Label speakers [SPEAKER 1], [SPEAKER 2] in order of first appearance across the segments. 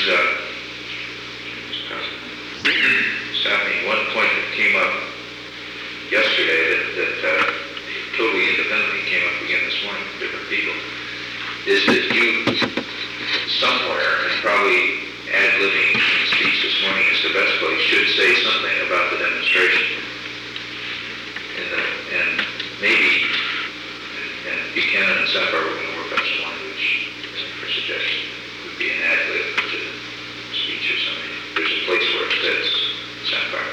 [SPEAKER 1] Stephanie, one point that came up yesterday that totally independently came up again this morning from different people, is that you somewhere, and probably ad-libbing speech this morning is the best place, should say something about the demonstration. And maybe, and Buchanan and Sapphire were going to work up some language for suggestion. It would be an ad-lib to the speech or something. There's a place where it says Sapphire.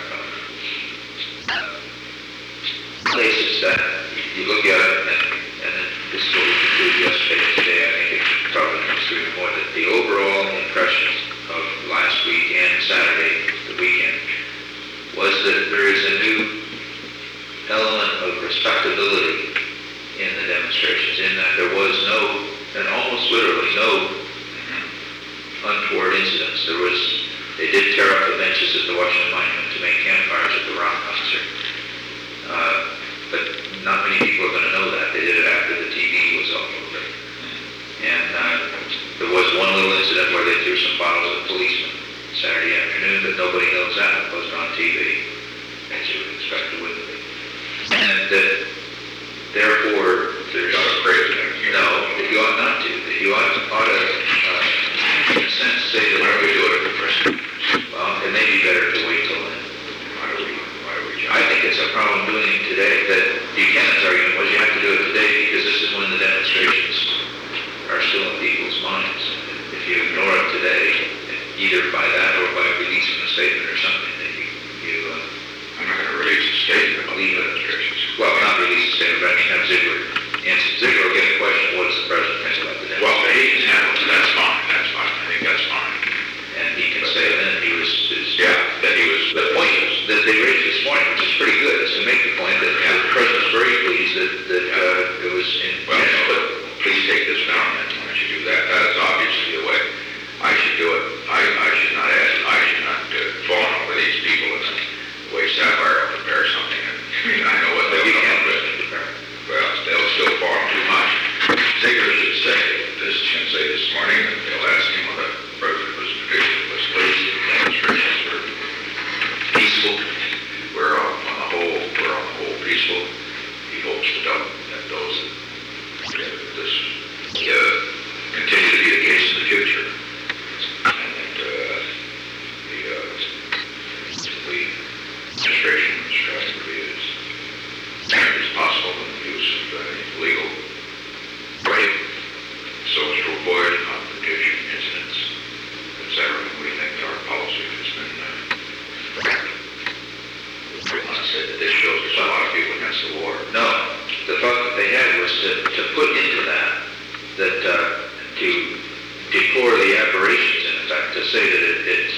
[SPEAKER 1] Places that you look at it, and this is what we concluded yesterday and today. I think it probably comes through more that the overall impression of last week and Saturday, the weekend, was that there is a new element of respectability in the demonstrations, in that there was no, and almost literally no, untoward incidents. They did tear up the benches at the Washington Monument to make campfires at the rock concert. But not many people are going to know that. They did it after the TV was all over. And there was one little incident where they threw some bottles at policemen Saturday afternoon, but nobody knows that. It wasn't on TV, as you would expect it wouldn't be. And that, therefore, there's not a praise in it. No, that you ought not to. That you ought to, in a sense, say that. Why don't we do it at the first? Well, it may be better to wait till then. Why do we I think it's a problem doing it today. That Buchanan's argument was you have to do it today because this is when the demonstrations are still in people's minds. If you ignore it today, either by that or by releasing a statement or something, that
[SPEAKER 2] I'm not going to release a statement about the demonstrations.
[SPEAKER 1] Well, not release a statement, but I mean have Ziegler answer. Ziegler will get a question, what does the president think about the demonstration?
[SPEAKER 2] Well, he can handle it. That's fine. I think that's fine.
[SPEAKER 1] And he can say then he was,
[SPEAKER 2] the
[SPEAKER 1] point is that they raised this morning, which is pretty good, is to make the point that the president's very pleased that it was in.
[SPEAKER 2] Well, but please take this down then. Why don't you do that? That is obviously the way I should do it. I should not ask. I should not fawn over these people and the way Sapphire will prepare something. I know what they'll come with. Well, they'll still fawn too much. Ziegler should say this morning, and they'll ask him what the president was predicting was pleased. The demonstrations were peaceful. We're on the whole peaceful. He hopes that those this continue to be the case in the future, and that the administration is trying to be as standard as possible in the use of legal right so as to avoid confrontation incidents, etc. We think our policy has been this shows there's a lot of people against the war.
[SPEAKER 1] No, the thought that they had was to put into that to deplore the aberrations, in effect, to say that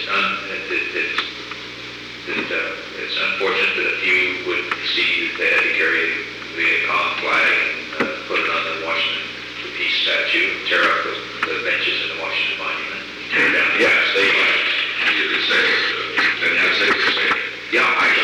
[SPEAKER 1] it's unfortunate that a few would see that they had to carry the Vietcong flag and put it on the Washington Peace statue, tear up the benches in the Washington Monument, tear down.
[SPEAKER 2] Yes, they might. You could say it. Then you say it.
[SPEAKER 1] Yeah,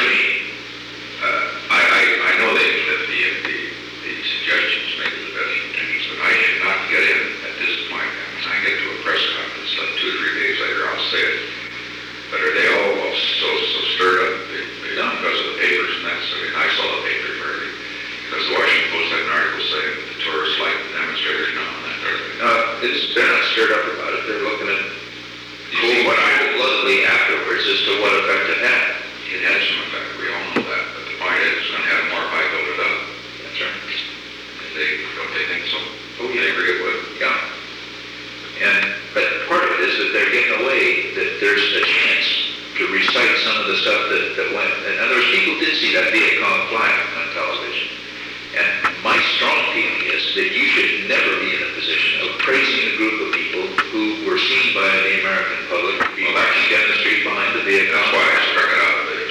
[SPEAKER 2] I know that the suggestions make the best intentions, but I should not get in at this point. When I get to a press conference like 2 or 3 days later, I'll say it. But are they all so stirred up because of the papers and that? I saw the papers already. Because the Washington Post had an article saying that the tourists like the demonstrators now and that sort of thing.
[SPEAKER 1] They're not stirred up about it. They're looking at cold-bloodedly afterwards as to what effect it had.
[SPEAKER 2] It had some effect. We all know that. But the point is, it's going to have more if I build it up.
[SPEAKER 1] That's right.
[SPEAKER 2] Don't they think so?
[SPEAKER 1] Oh, yeah.
[SPEAKER 2] They agree it would.
[SPEAKER 1] Yeah. But part of it is that they're getting away, that there's a chance to recite some of the stuff that went. In other words, people did see that Vietcong flag on television. And my strong feeling is that you should never be in a position of praising a group of people who were seen by the American public to be marching down the street behind the Vietcong.
[SPEAKER 2] That's why I struck it out of the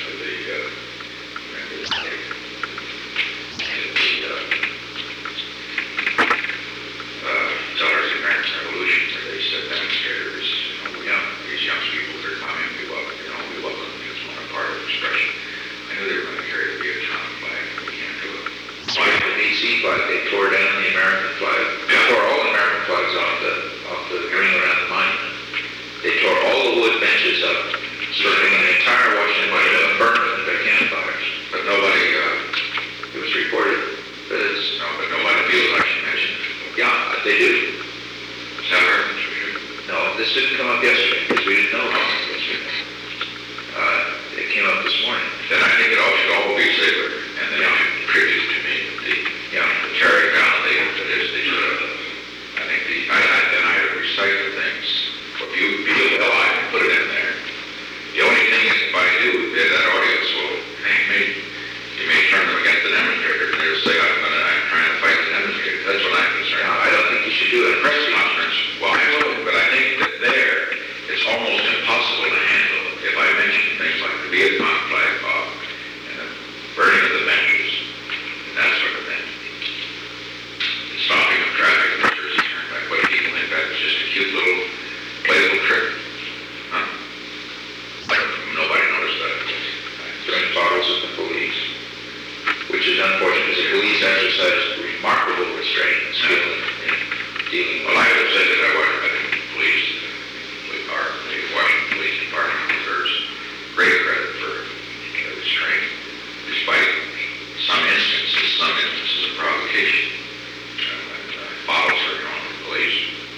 [SPEAKER 2] Tellers of the American Revolution, where they said demonstrators, these young people that are coming, we welcome them. It's one part of expression. I knew they were going to carry the Vietcong flag. We can't do it.
[SPEAKER 1] Like the DC flag, they tore down the American flag. They tore all the American flags off. this didn't come up yesterday, because we didn't know about it yesterday. It came up this morning.
[SPEAKER 2] Then I think it all should all be safer, and then you should attribute to me the charity penalty that is the, I think then I would recite the things. If you feel well, I can put it in there. The only thing is if I do, that audience will, you may turn them against the demonstrators, and they'll say, I'm trying to fight the demonstrators. That's what I'm concerned
[SPEAKER 1] No,
[SPEAKER 2] about.
[SPEAKER 1] I don't think you should do it.
[SPEAKER 2] Press conference, well, I will, but I think that there, it's almost impossible to handle if I mention things like the Vietnam flag off and the burning of the benches, and that sort of thing. The stopping of traffic at the Jersey Turnpike. What do people think that is just a cute little playful trick? Huh? Nobody noticed that.
[SPEAKER 1] Throwing bottles at the police, which is unfortunate, because the police exercise remarkable restraint and skill in dealing with.
[SPEAKER 2] Well, I would say that I think the police, the Washington Police Department deserves great credit for restraint, despite some instances of provocation. Bottles are thrown at the police.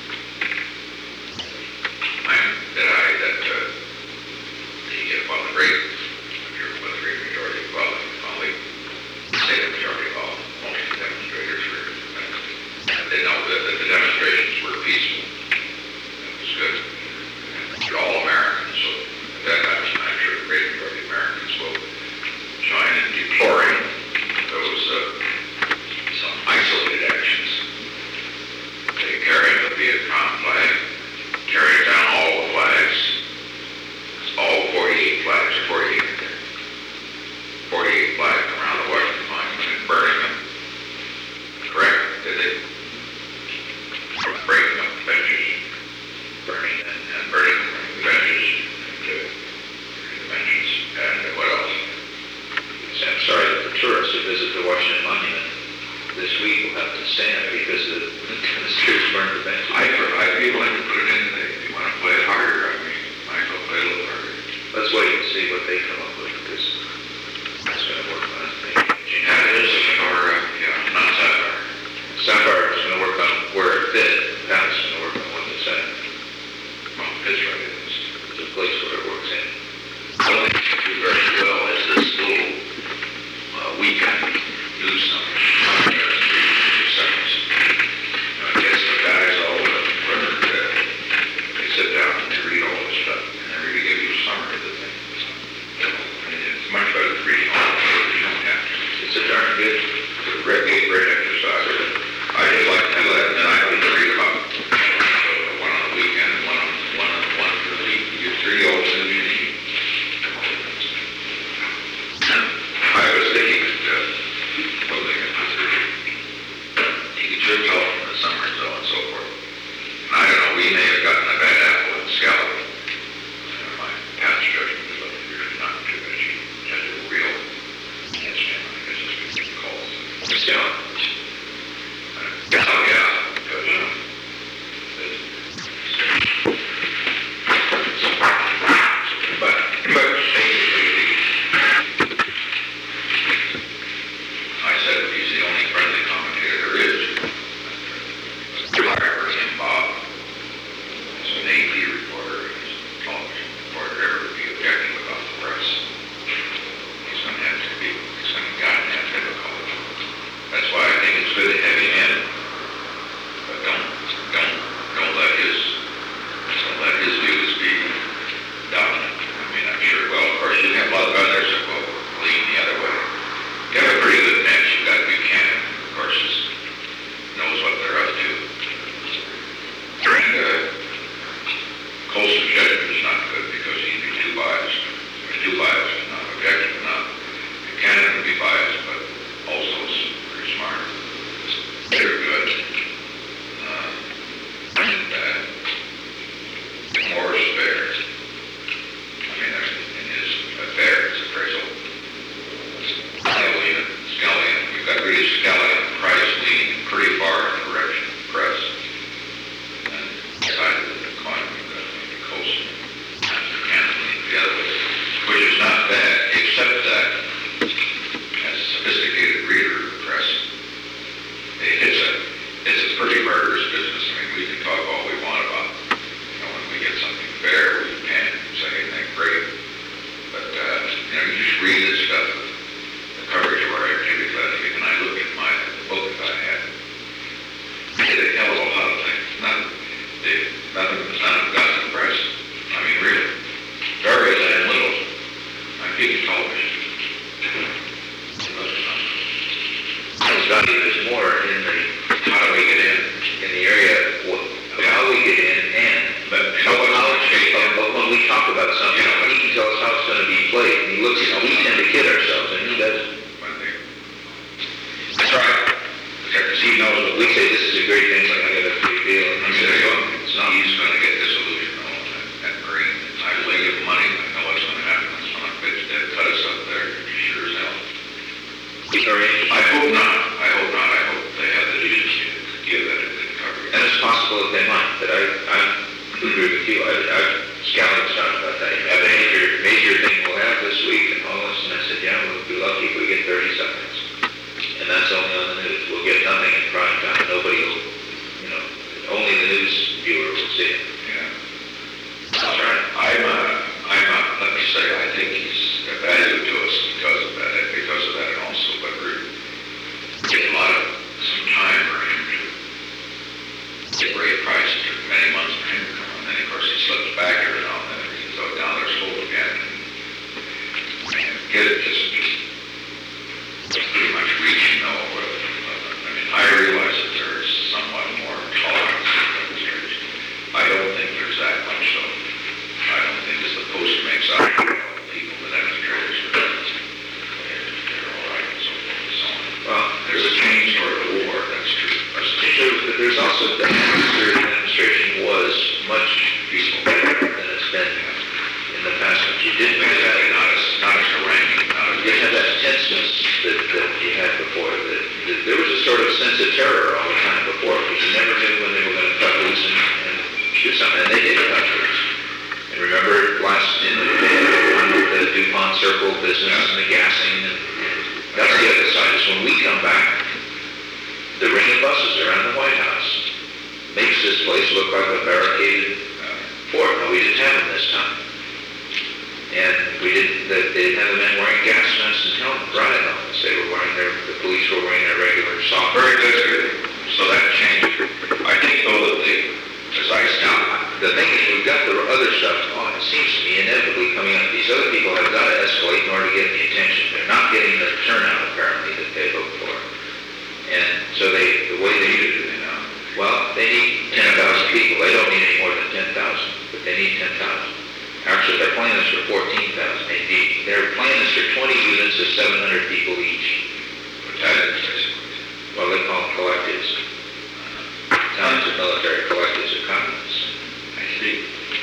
[SPEAKER 2] The great majority of only say the majority of all, most of the demonstrators were, they know that the demonstrations were peaceful. That was good. They're all Americans, so at that time, I'm sure the great majority of Americans will join in deploring those some isolated actions. They carried the Vietnam flag, carried down all the flags, all 48 flags, or 48 flags around the Washington Monument and burning them. Correct? Did they? Breaking up the benches. Burning the benches and the benches. And what else?
[SPEAKER 1] I'm sorry that the tourists who visit the Washington Monument this week will have to stand because the demonstrators burned the benches.
[SPEAKER 2] I feel like Nothing, nothing impressive. I mean, really. Very and little. I'm getting television.
[SPEAKER 1] I was telling you, there's more in the,
[SPEAKER 2] How do we get in?
[SPEAKER 1] in the area of how we get in and,
[SPEAKER 2] But how
[SPEAKER 1] but when we talk about something, he can tell us how it's gonna be played. And he looks, we tend to kid ourselves, and he doesn't.
[SPEAKER 2] That's right. Because he knows what
[SPEAKER 1] We say this is a great thing, like I got a free deal, and he says, well, it's not.
[SPEAKER 2] he's going to get disillusioned on that green. I will give him money. I know what's going to happen. It's going to cut us up there. Sure as hell. I hope not. I hope not. I hope they have the decency to give that a good coverage.
[SPEAKER 1] And it's possible that they might, but I agree with you. Scouting talking about that. You have a major thing we'll have this week and all this, and I said, yeah, we'll be lucky if we get 30 seconds. And that's only on the news. We'll get nothing in prime time. Nobody will, only the news viewer will see it.
[SPEAKER 2] Yeah.
[SPEAKER 1] That's right.
[SPEAKER 2] Let me say, I think he's a value to us because of that, and also, but we're getting some time for him to get great prices for many months for him to come, and then of course he slips back every now and then, and he goes down their slope again, and get it just pretty much reaching, I realize that there's somewhat more tolerance for demonstrators. I don't think there's that much, so I don't think as the post makes out, people, the demonstrators are they're all right, and so forth and so on.
[SPEAKER 1] Well,
[SPEAKER 2] There's a change toward the war, that's true.
[SPEAKER 1] there's also, the Hamster administration was much better than it's been in the past. But you didn't have that,
[SPEAKER 2] Not as haranguing, not as
[SPEAKER 1] you didn't have that tenseness that you had before. There was a sort of sense of terror all the time before, because you never knew when they were going to cut loose and shoot something, and they did cut loose. And remember last in the one with the DuPont Circle business and the gassing, and that's the other side, is when we come back, the ring of buses around the White House makes this place look like a barricaded fort. No, we didn't have them this time. And they didn't have the men wearing gas masks and riot helmets. They were wearing the police were wearing their regular soft.
[SPEAKER 2] very good. So that changed. I think though that as I
[SPEAKER 1] Now,
[SPEAKER 2] see,
[SPEAKER 1] the thing is, we've got the other stuff on. It seems to me inevitably coming up. These other people have got to escalate in order to get the attention. They're not getting the turnout, apparently, that they hoped for. And so the way they do it now, well, they need 10,000 people. They don't need any more than 10,000, but they need 10,000. Actually, their plan is for 14,000. Their plan is for 20 units of 700 people each.
[SPEAKER 2] battalions, basically.
[SPEAKER 1] Well, they call them collectives. Tons of military collectives or communists.
[SPEAKER 2] I see.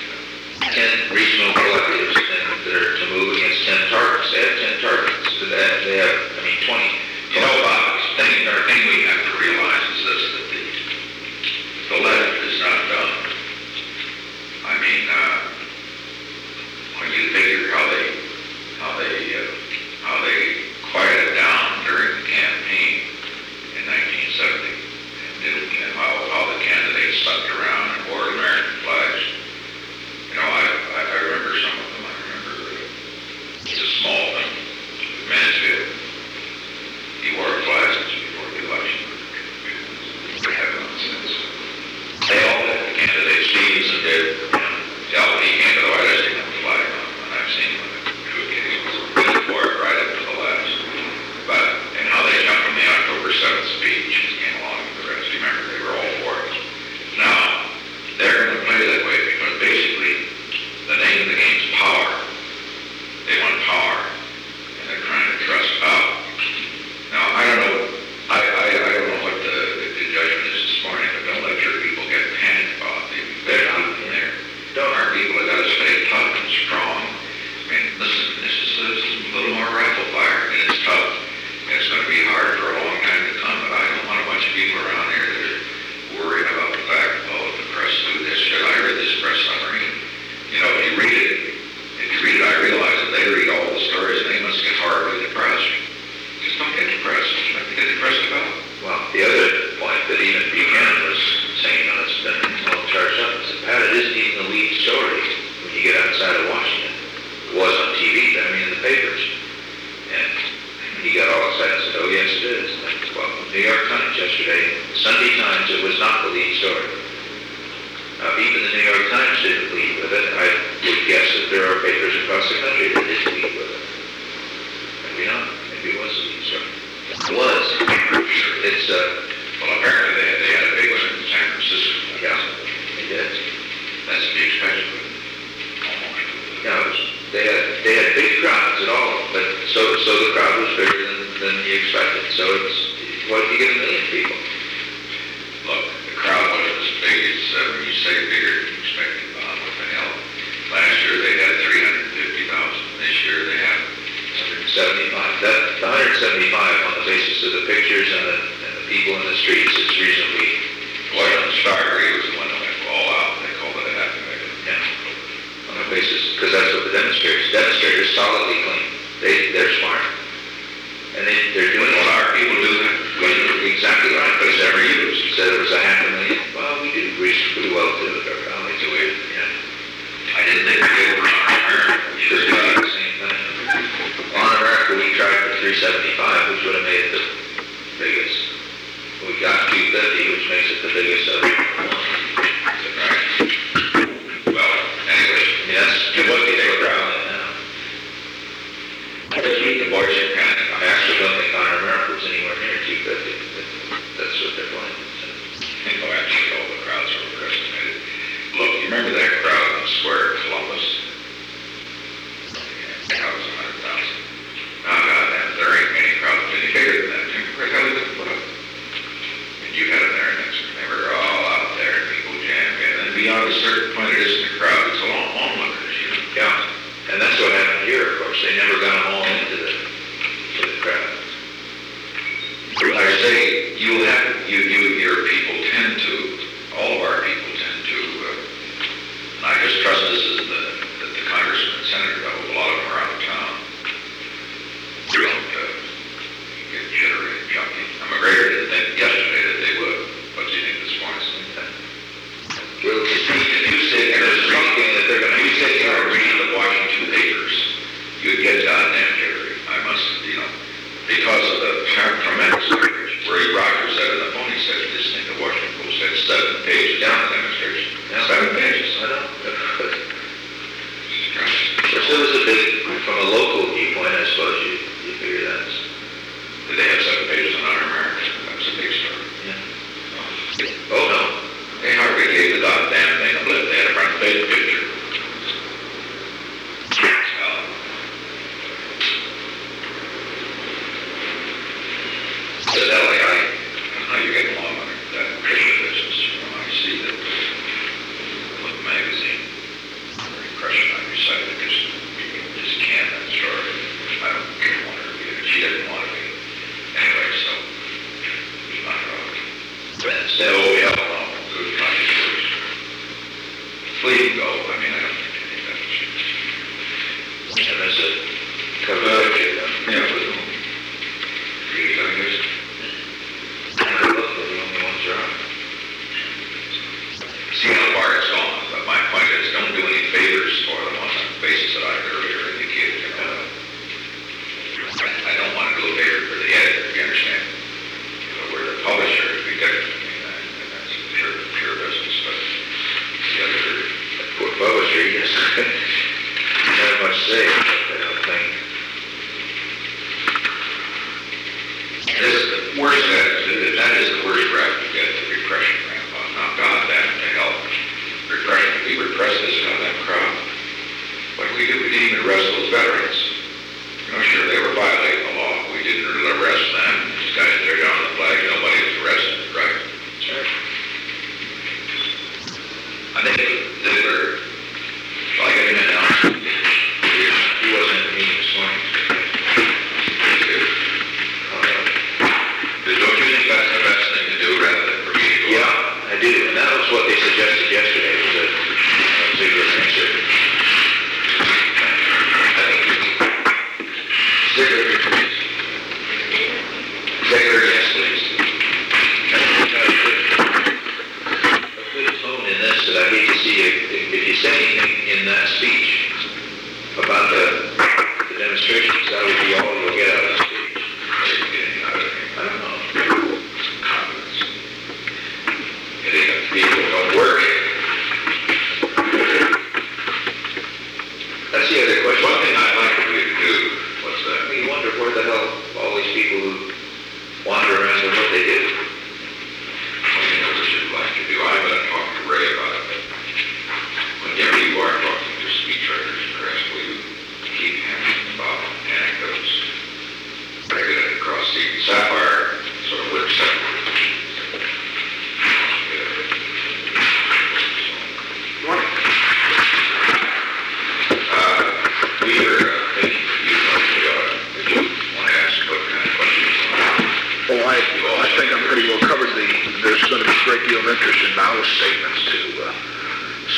[SPEAKER 1] 10 regional collectives that are to move against 10 targets. They have 10 targets. So they have, 20.
[SPEAKER 2] You know, Bob, the thing we have to realize is this, that the left is not done. I mean, when you figure how they quieted
[SPEAKER 1] even the New York Times didn't lead with it. I would guess that there are papers across the country that didn't lead with it. Maybe not. Maybe it was lead, so. It was. It's,
[SPEAKER 2] Well, apparently they had a big one in San Francisco.
[SPEAKER 1] yeah, they did.
[SPEAKER 2] That's to be expected, but almost.
[SPEAKER 1] Yeah, they had big crowds at all, but so the crowd was bigger than you expected. So it's, what if you get 1 million people?
[SPEAKER 2] Look, the crowd wasn't as big as, when you say bigger, you expect what the hell. Last year they had 350,000. This year they have
[SPEAKER 1] 175. That, the 175 on the basis of the pictures and the people in the streets is reasonably,
[SPEAKER 2] Well, Starbury was the one that went all out. They called it a happy meeting.
[SPEAKER 1] yeah, on the basis, because that's what the demonstrators solidly claim. They're smart. And they're doing
[SPEAKER 2] Well,
[SPEAKER 1] it.
[SPEAKER 2] our people do that.
[SPEAKER 1] Exactly right.
[SPEAKER 2] But it's never used.
[SPEAKER 1] Said it was 500,000. Well, we do pretty well too at our valley.
[SPEAKER 2] Do we?
[SPEAKER 1] Yeah.
[SPEAKER 2] I didn't think we did one on America.
[SPEAKER 1] We sure did the same thing. On America, we tried for 375, which would have made it the biggest. We got 250, which makes it the biggest of it.
[SPEAKER 2] Right. Well, anyway,
[SPEAKER 1] I mean, that's
[SPEAKER 2] it was a big
[SPEAKER 1] crowd
[SPEAKER 2] crowd.
[SPEAKER 1] now.
[SPEAKER 2] The boys are kind of,
[SPEAKER 1] I actually don't think Honor America was anywhere near 250. But that's what they're playing.
[SPEAKER 2] actually all the crowds are overestimated. Look, you remember that crowd on the square at Columbus? That was 100,000. Oh, God, there ain't many crowds any bigger than that. Where the hell did they put up? And you had them there, and they were all out there, and people jammed in. And beyond a certain point, it isn't a crowd, it's a long onlookers, you know?
[SPEAKER 1] Yeah, and that's what happened here, of course. They never got them all into the crowd.
[SPEAKER 2] I say, your people tend to, all of our people tend to, and I just trust this is that the congressman and senator, though, a lot of them are out of town, don't get jittery and jumpy. I'm afraid I didn't think yesterday that they would. What do you think this morning?
[SPEAKER 1] Well,
[SPEAKER 2] If you sit there,
[SPEAKER 1] there's something that they're going to
[SPEAKER 2] you sit there reading the Washington papers, you'd get goddamn jittery. I must, because of the tremendous coverage. Ray Rogers said on the phone, he said, this thing, the Washington Post said 7 pages down the demonstration.
[SPEAKER 1] Yeah.
[SPEAKER 2] 7 pages.
[SPEAKER 1] I know.
[SPEAKER 2] Gosh.
[SPEAKER 1] Of course, it was a big, from a local viewpoint, I suppose you figure that's,
[SPEAKER 2] Did they have 7 pages on Honor America? That was a big story.
[SPEAKER 1] yeah. Oh, no.
[SPEAKER 2] They hardly gave the goddamn thing a blip. They had a front page picture. Well, said Ellie, I don't know how you get along on that picture business. I see that Look magazine, very impression on your site because you just can't that story. I don't want her to be it. She didn't want to be. Anyway, so it's not wrong. Oh, yeah, well, good funny stories. Please go. I mean, I don't think that was
[SPEAKER 1] And there's a cover picture,
[SPEAKER 2] yeah, with whom? Really, I guess.
[SPEAKER 1] and look, they're the only ones around.
[SPEAKER 2] See how far it's gone, but my point is, don't do any favors for them on the basis that I earlier indicated. I don't want to do a favor for the editor, you understand? If it were the publisher, it'd be different. I mean, that's pure business, but the other,
[SPEAKER 1] Poor publisher, he doesn't have much to say, I don't think.
[SPEAKER 2] this is the worst, that is the worst rap to get, the repression ramp on. Now, goddamn, to hell. Repression, we repress this goddamn crowd. What did we do? We didn't even arrest those veterans. Sure, they were violating the law. We didn't arrest them. These guys tear down the flag. Nobody was arrested, right?
[SPEAKER 1] Sure.
[SPEAKER 2] I think Ziegler, shall I get him in now?
[SPEAKER 1] He wasn't in the meeting this morning.
[SPEAKER 2] Don't you think that's the best thing to do rather than for me to go?
[SPEAKER 1] Yeah, I do, and that was what they suggested yesterday, was a Ziegler answer. Ziegler, yes, please. A good tone in this that I hate to see, if you say anything in that speech about the demonstrations, that would be all you'll get out of the speech. I don't know.
[SPEAKER 2] Confidence. Getting people don't work.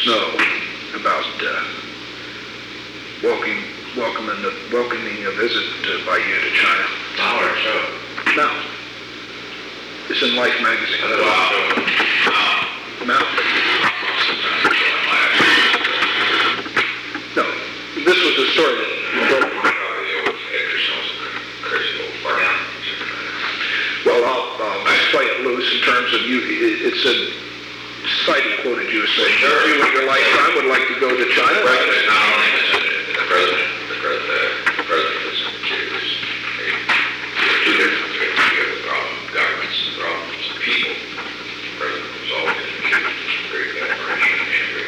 [SPEAKER 3] Snow about welcoming a visit by you to China.
[SPEAKER 2] Now or so?
[SPEAKER 3] No. It's in Life magazine. No. No. This was a story that you wrote. Well, I'll play it loose in terms of you. It said, citing quoted you as saying, you in your lifetime would like to go to China?
[SPEAKER 2] The president not only visited, the president visited two different governments and problems of people. The president was always indicating great admiration and great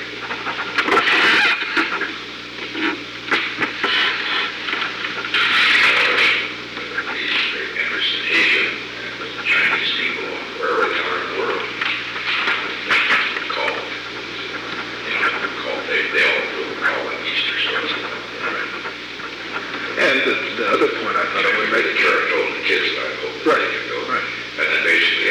[SPEAKER 2] interest in Asia and the Chinese people wherever they are in the world. They all call it Easter story.
[SPEAKER 3] And the other point I thought I would make.
[SPEAKER 2] The church told the kids that I hope that they can go.
[SPEAKER 3] Right.
[SPEAKER 2] And then basically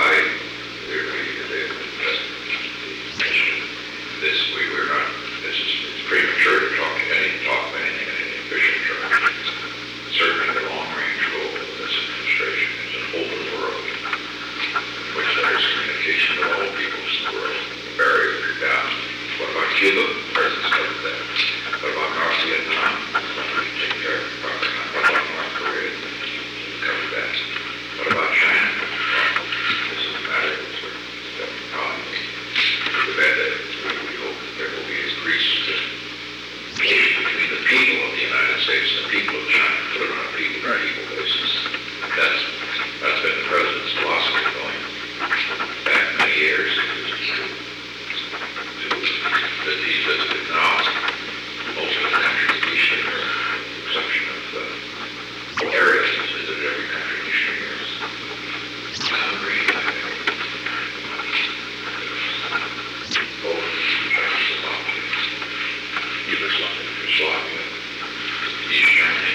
[SPEAKER 2] it's premature to talk of anything in any official terms. Certainly the long-range goal of this administration is an open world in which there is communication with all peoples in the world. The barriers are down. What about Cuba? The president's covered that. What about North Vietnam? Take care of it. What about North Korea? Covered that. What about China? This is a matter of problems. We hope that there will be increased communication between the people of the United States and the people of China. Put it on a people-to-people basis. That's been the president's philosophy going back many years. That he visited now most of the countries of Eastern Europe, with the exception of areas he's visited every country in Eastern Europe. Hungary, Poland, Czechoslovakia, Yugoslavia, East Germany.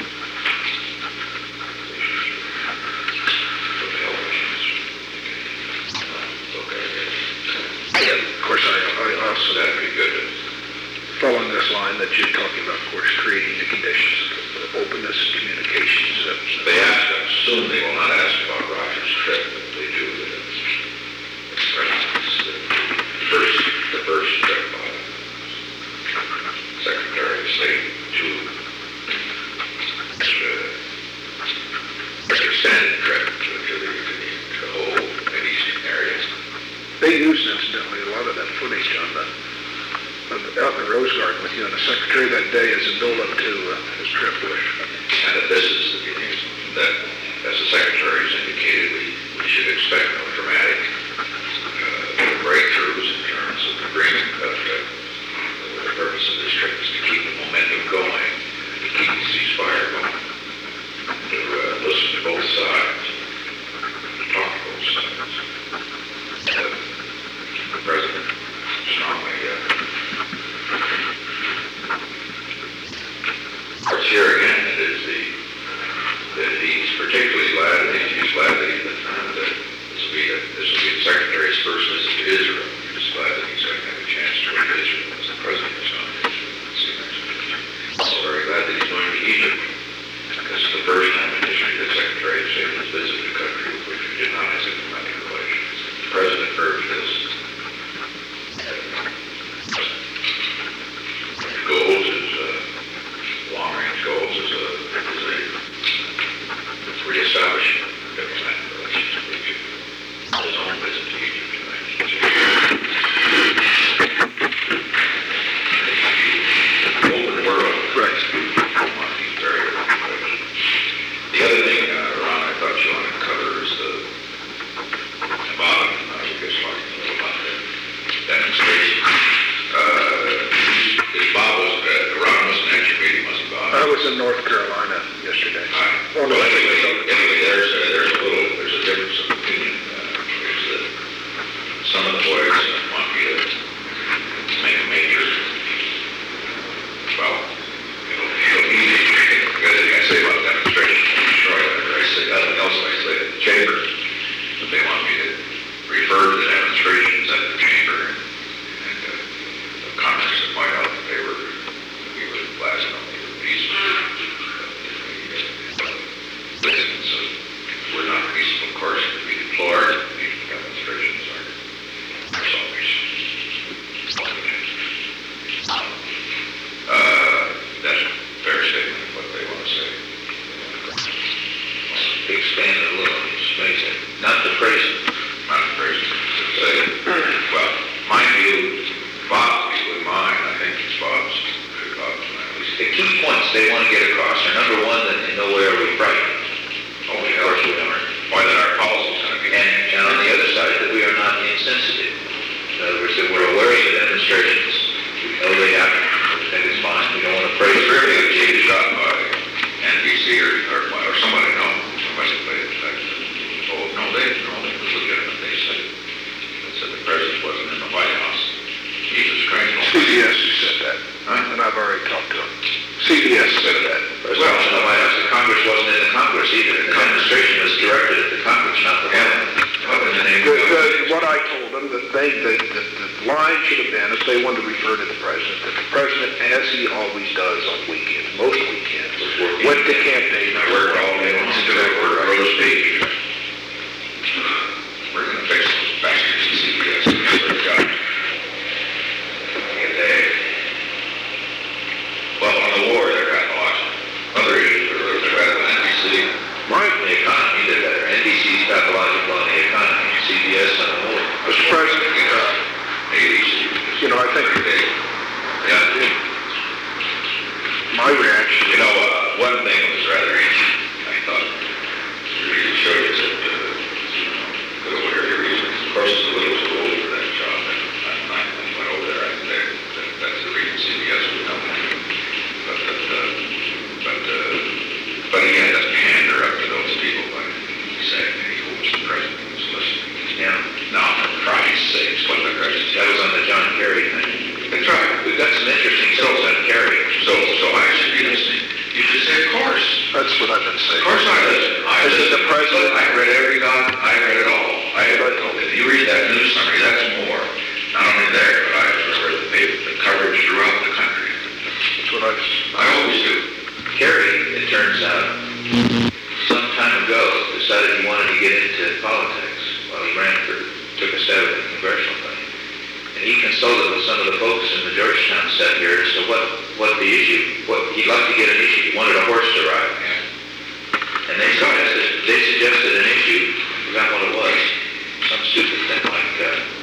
[SPEAKER 3] Of course, I also,
[SPEAKER 2] That'd be good.
[SPEAKER 3] following this line that you're talking about, of course, creating the conditions for openness, communications.
[SPEAKER 2] They ask, I assume they will not ask about Roger's trip, but they do. The first trip by Secretary of State to extended trip to the whole Mid-Eastern area.
[SPEAKER 3] They used, incidentally, a lot of that footage out in the Rose Garden with you and the Secretary that day as a build-up to his trip.
[SPEAKER 2] And that this is the beginning, that, as the Secretary has indicated, we should expect no dramatic breakthroughs in terms of agreement, but the purpose of this trip is to keep the momentum going, to keep the ceasefire going, to listen to both sides, to talk to both sides. The President strongly here again, that he's particularly glad, he's glad that this will be
[SPEAKER 1] said, we're aware of the demonstrations. We know they happen. We think it's fine. We don't want to praise
[SPEAKER 2] It's
[SPEAKER 1] for
[SPEAKER 2] really
[SPEAKER 1] it.
[SPEAKER 2] a cheap shot by NBC or somebody, no, somebody played it. Oh, no, they was legitimate. They said the president wasn't in the White House. Jesus Christ.
[SPEAKER 3] CBS said that, and I've already talked to them. CBS said that.
[SPEAKER 1] Well, in the White House, the Congress wasn't in the Congress either. The demonstration was directed at the Congress, not the White House.
[SPEAKER 3] What I told them, that the line should have been, if they wanted to refer to the president, that the president, as he always does on weekends, most weekends, went to Camp David.
[SPEAKER 2] I worked all day on Rose Beach. We're going to fix those bastards in CBS. Well, on the war, they're kind of awesome. Other issues are better than NBC.
[SPEAKER 1] Right. The economy, they're better. NBC's pathological on the economy. CBS on the war.
[SPEAKER 3] Mr. President, I think my reaction,
[SPEAKER 2] one thing that was rather easy, I thought, really showed us that, good old Harry Reid, of course, the little was too old for that job, and I went over there, I think that's the reason CBS would come in. But he had to pander up to those people by saying, hey, who was the president who was listening?
[SPEAKER 1] Yeah.
[SPEAKER 2] Now, for Christ's sakes, what the Christ?
[SPEAKER 1] That was on the John Kerry thing.
[SPEAKER 2] That's right.
[SPEAKER 1] We've got some interesting things on Kerry.
[SPEAKER 2] So I should be listening. You should say, of course.
[SPEAKER 3] that's what I've been saying.
[SPEAKER 2] Of course I listen.
[SPEAKER 3] I said the president.
[SPEAKER 2] I read every God. I read it all. If you read that news summary, that's more. Not only there, but I read the coverage throughout the country.
[SPEAKER 3] That's what
[SPEAKER 2] I always do.
[SPEAKER 1] Kerry, it turns out, some time ago, decided he wanted to get into politics while he took a stab at the congressional thing. And he consulted with some of the folks in the Georgetown set here as to what the issue, he'd like to get an issue. He wanted a horse to ride.
[SPEAKER 2] Yeah.
[SPEAKER 1] And they said,